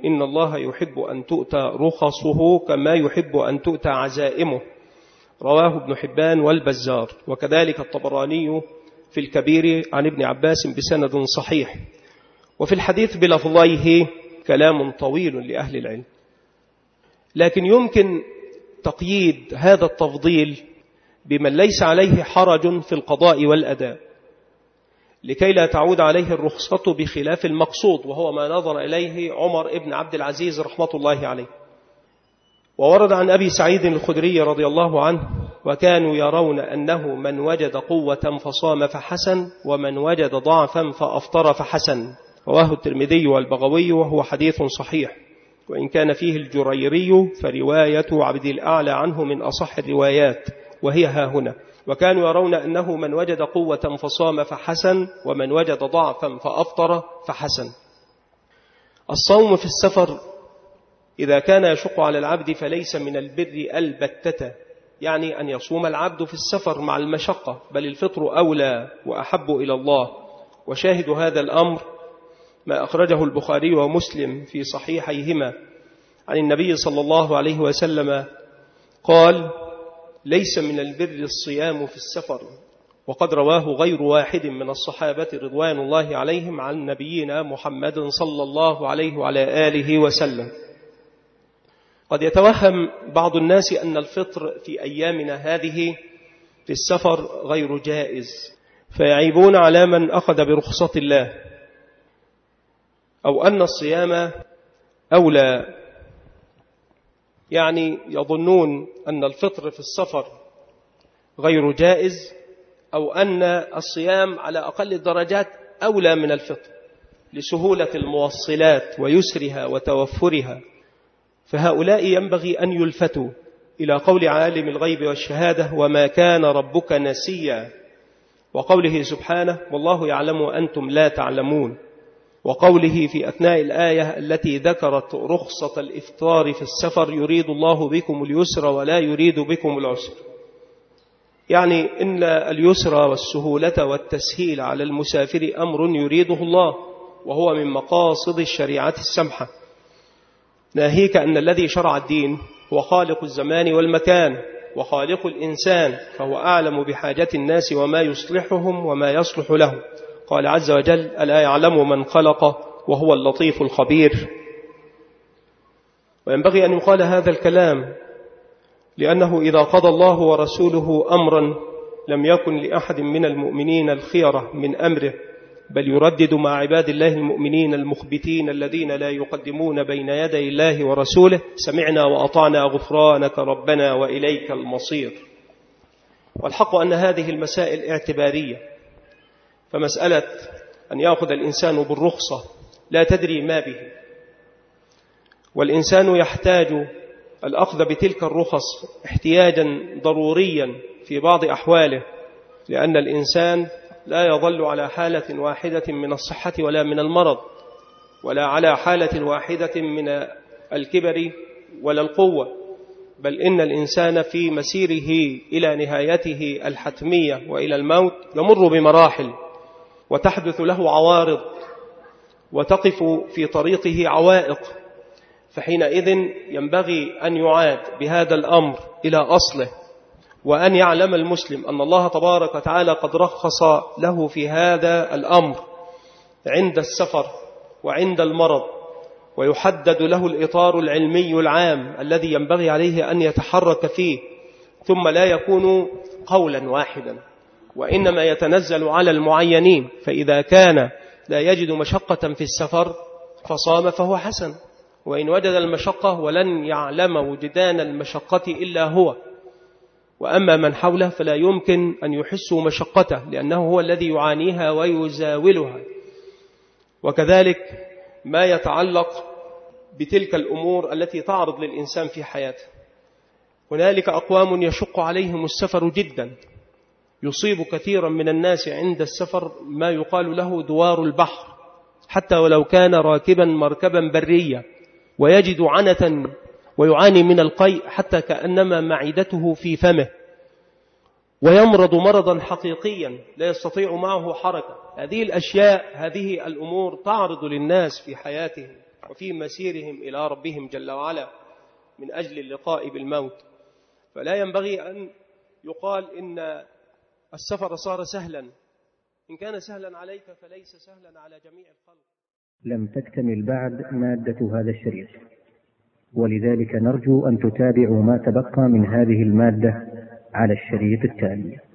S1: إن الله يحب أن تؤتى رخصه كما يحب أن تؤتى عزائمه، رواه ابن حبان والبزار، وكذلك الطبراني في الكبير عن ابن عباس بسند صحيح. وفي الحديث بلفظيه كلام طويل لأهل العلم، لكن يمكن تقييد هذا التفضيل بمن ليس عليه حرج في القضاء والأداء، لكي لا تعود عليه الرخصة بخلاف المقصود، وهو ما نظر إليه عمر ابن عبد العزيز رحمة الله عليه. وورد عن أبي سعيد الخدري رضي الله عنه: وكانوا يرون أنه من وجد قوة فصام فحسن، ومن وجد ضعفا فأفطر فحسن، رواه الترمذي والبغوي، وهو حديث صحيح، وإن كان فيه الجريري فرواية عبد الأعلى عنه من أصح الروايات، وهي ها هنا: وكانوا يرون أنه من وجد قوة فصام فحسن، ومن وجد ضعفا فأفطر فحسن. الصوم في السفر إذا كان يشق على العبد فليس من البر البتة، يعني أن يصوم العبد في السفر مع المشقة، بل الفطر أولى وأحب إلى الله. وشاهد هذا الأمر ما أخرجه البخاري ومسلم في صحيحيهما عن النبي صلى الله عليه وسلم قال: ليس من البر الصيام في السفر. وقد رواه غير واحد من الصحابة رضوان الله عليهم عن نبينا محمد صلى الله عليه وعلى آله وسلم. قد يتوهم بعض الناس أن الفطر في أيامنا هذه في السفر غير جائز، فيعيبون على من أخذ برخصة الله، أو أن الصيام أولى، يعني يظنون أن الفطر في السفر غير جائز، أو أن الصيام على أقل الدرجات أولى من الفطر لسهولة الموصلات ويسرها وتوفرها. فهؤلاء ينبغي أن يلفتوا إلى قول عالم الغيب والشهادة: وما كان ربك نسيا، وقوله سبحانه: والله يعلم وأنتم لا تعلمون، وقوله في أثناء الآية التي ذكرت رخصة الإفطار في السفر: يريد الله بكم اليسر ولا يريد بكم العسر، يعني إن اليسر والسهولة والتسهيل على المسافر أمر يريده الله، وهو من مقاصد الشريعة السمحة، ناهيك أن الذي شرع الدين هو خالق الزمان والمكان وخالق الإنسان، فهو أعلم بحاجة الناس وما يصلحهم وما يصلح لهم. قال عز وجل: ألا يعلم من خلق وهو اللطيف الخبير. وينبغي أن يقال هذا الكلام لأنه إذا قضى الله ورسوله أمرا لم يكن لأحد من المؤمنين الخيرة من أمره، بل يردد مع عباد الله المؤمنين المخبتين الذين لا يقدمون بين يدي الله ورسوله: سمعنا وأطعنا غفرانك ربنا وإليك المصير. والحق أن هذه المسائل اعتبارية، فمسألة أن يأخذ الإنسان بالرخصة لا تدري ما به، والإنسان يحتاج الأخذ بتلك الرخص احتياجا ضروريا في بعض أحواله، لأن الإنسان لا يظل على حالة واحدة من الصحة ولا من المرض، ولا على حالة واحدة من الكبر ولا القوة، بل إن الإنسان في مسيره إلى نهايته الحتمية وإلى الموت يمر بمراحل، وتحدث له عوارض، وتقف في طريقه عوائق، فحينئذ ينبغي أن يعاد بهذا الأمر إلى أصله، وأن يعلم المسلم أن الله تبارك وتعالى قد رخص له في هذا الأمر عند السفر وعند المرض، ويحدد له الإطار العلمي العام الذي ينبغي عليه أن يتحرك فيه، ثم لا يكون قولا واحدا، وإنما يتنزل على المعينين. فإذا كان لا يجد مشقة في السفر فصام فهو حسن، وإن وجد المشقة ولن يعلم وجدان المشقة إلا هو، وأما من حوله فلا يمكن أن يحسوا مشقته، لأنه هو الذي يعانيها ويزاولها. وكذلك ما يتعلق بتلك الأمور التي تعرض للإنسان في حياته. هنالك أقوام يشق عليهم السفر جدا، يصيب كثيرا من الناس عند السفر ما يقال له دوار البحر، حتى ولو كان راكبا مركبا بريا، ويجد عنة ويعاني من القيء حتى كأنما معدته في فمه، ويمرض مرضا حقيقيا لا يستطيع معه حركة. هذه الأشياء، هذه الأمور تعرض للناس في حياتهم، وفي مسيرهم إلى ربهم جل وعلا من أجل اللقاء بالموت. فلا ينبغي أن يقال إن السفر صار سهلا، إن كان سهلا عليك فليس سهلا على جميع الخلق.
S2: لم تكتمل بعد مادة هذا الشريط، ولذلك نرجو أن تتابعوا ما تبقى من هذه المادة على الشريط التالي.